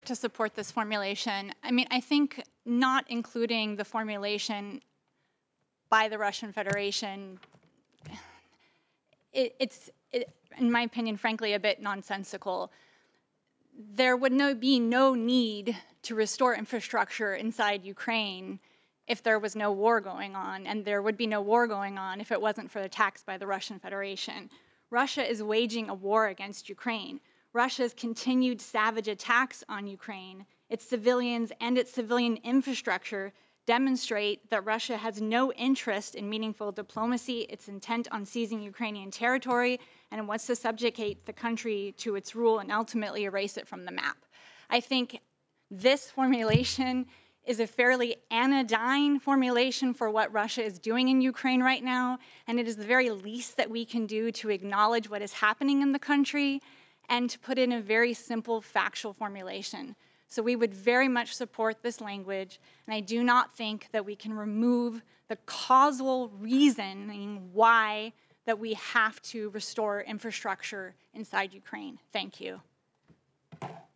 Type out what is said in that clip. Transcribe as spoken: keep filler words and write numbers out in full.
to support this formulation. I mean, I think not including the formulation by the Russian Federation, it, it's, it, in my opinion, frankly, a bit nonsensical. There would no, be no need to restore infrastructure inside Ukraine if there was no war going on, and there would be no war going on if it wasn't for attacks by the Russian Federation. Russia is waging a war against Ukraine. Russia's continued savage attacks on Ukraine, its civilians and its civilian infrastructure demonstrate that Russia has no interest in meaningful diplomacy. It's intent on seizing Ukrainian territory and wants to subjugate the country to its rule and ultimately erase it from the map. I think this formulation is a fairly anodyne formulation for what Russia is doing in Ukraine right now, and it is the very least that we can do to acknowledge what is happening in the country and to put in a very simple factual formulation. So we would very much support this language, and I do not think that we can remove the causal reasoning why that we have to restore infrastructure inside Ukraine. Thank you.